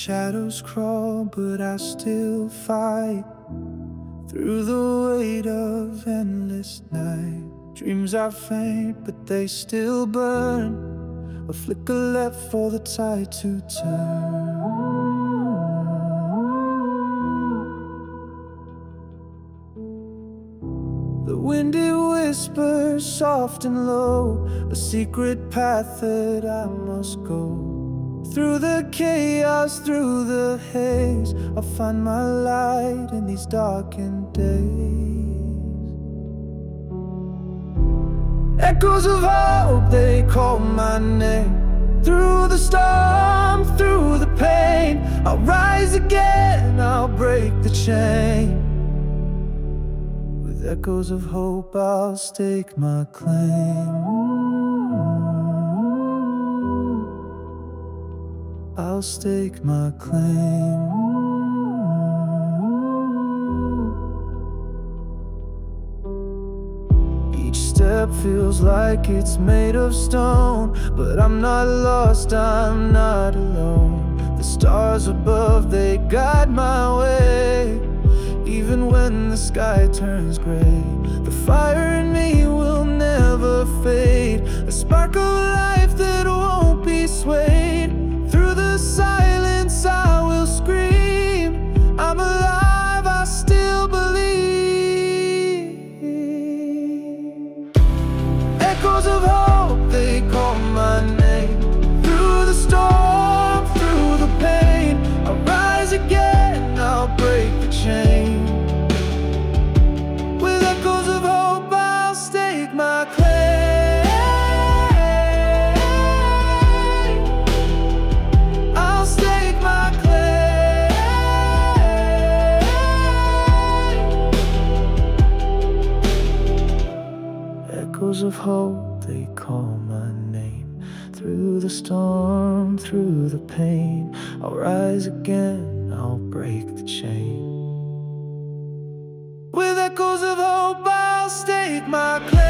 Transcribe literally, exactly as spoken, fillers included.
shadows crawl, but I still fight through the weight of endless night. Dreams are faint, but they still burn. A flicker left for the tide to turn. The windy whispers, soft and low, a secret path that I must go. Through the chaos, through the haze, I'll find my light in these darkened days. Echoes of hope, they call my name. Through the storm, through the pain, I'll rise again, I'll break the chain. With echoes of hope, I'll stake my claim. I'll stake my claim. Each step feels like it's made of stone, but I'm not lost, I'm not alone. The stars above, they guide my way. Even when the sky turns gray, the fire in me will never fade. A spark of life that won't be swayed. Through the silence I will scream, I'm alive, I still believe. Echoes of hope, they call my name. Through the storm, through the pain, I'll rise again, I'll break the chain. With echoes of hope, I'll stake my claim. Echoes of hope, they call my name. Through the storm, through the pain, I'll rise again, I'll break the chain. With echoes of hope, I'll stake my claim.